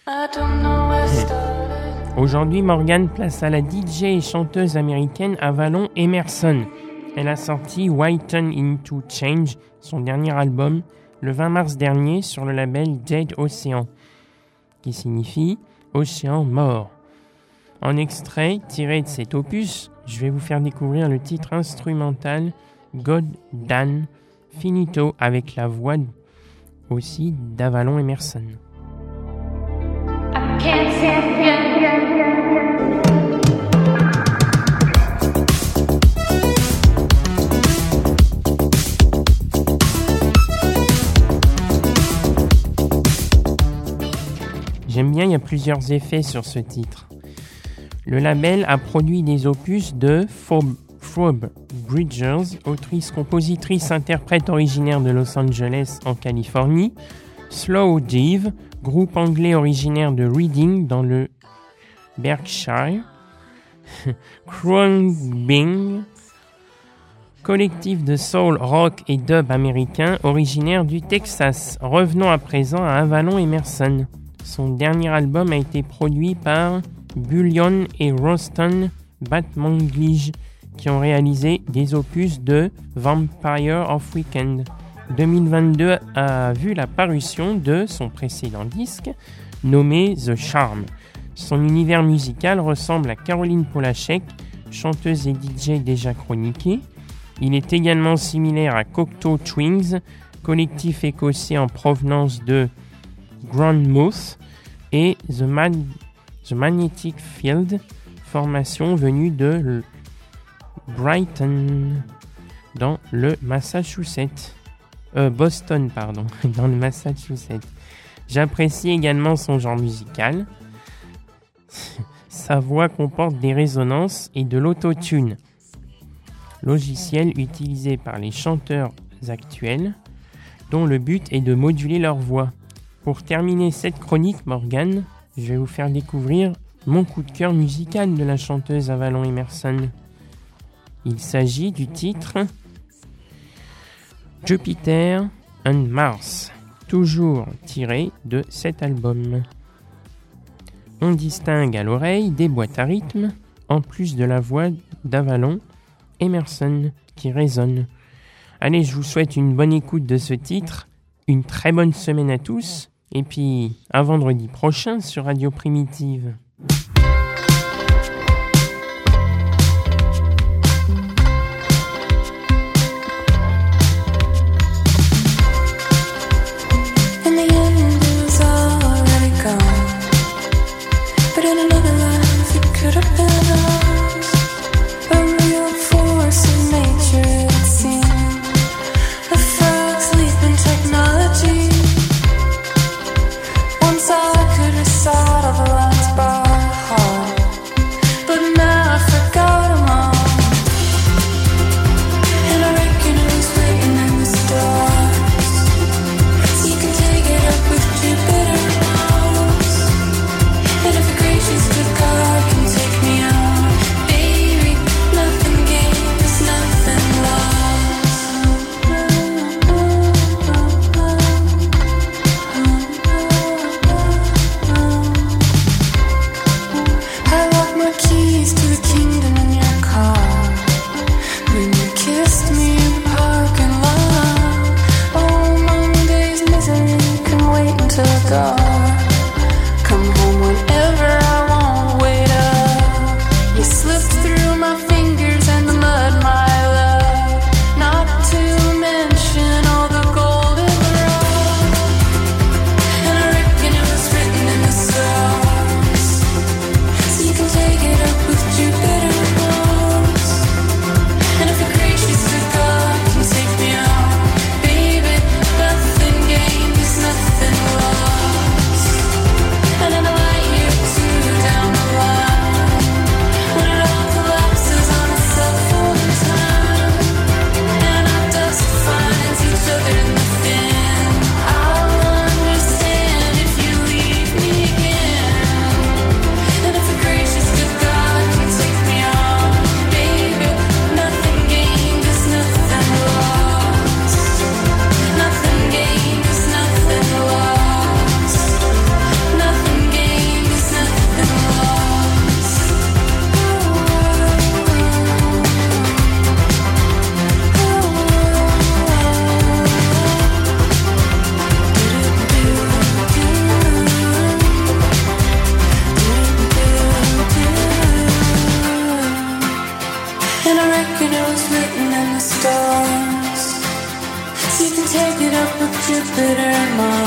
Aujourd'hui, Morgan place à la DJ et chanteuse américaine Avalon Emerson. Elle a sorti Whiten Into Change, son dernier album, le 20 mars dernier sur le label Dead Ocean, qui signifie Océan mort. En extrait tiré de cet opus, je vais vous faire découvrir le titre instrumental God Dan Finito avec la voix aussi d'Avalon Emerson. J'aime bien, il y a plusieurs effets sur ce titre. Le label a produit des opus de Phoebe Bridgers, autrice, compositrice, interprète originaire de Los Angeles en Californie, Slow Dive, groupe anglais originaire de Reading dans le Berkshire, Khruangbin, collectif de soul, rock et dub américain originaire du Texas. Revenons à présent à Avalon Emerson. Son dernier album a été produit par Bullion et Roston Batmanglij, qui ont réalisé des opus de Vampire of Weekend. 2022 a vu la parution de son précédent disque, nommé The Charm. Son univers musical ressemble à Caroline Polachek, chanteuse et DJ déjà chroniquée. Il est également similaire à Cocteau Twins, collectif écossais en provenance de Grandmouth, et The Magnetic Field, formation venue de Brighton, dans le Massachusetts. Boston, dans le Massachusetts. J'apprécie également son genre musical. Sa voix comporte des résonances et de l'autotune, logiciel utilisé par les chanteurs actuels, dont le but est de moduler leur voix. Pour terminer cette chronique, Morgane, je vais vous faire découvrir mon coup de cœur musical de la chanteuse Avalon Emerson. Il s'agit du titre Jupiter and Mars, toujours tiré de cet album. On distingue à l'oreille des boîtes à rythme, en plus de la voix d'Avalon Emerson qui résonne. Allez, je vous souhaite une bonne écoute de ce titre, une très bonne semaine à tous, et puis à vendredi prochain sur Radio Primitive. Once I could have thought of a lunchbox. bitter mind.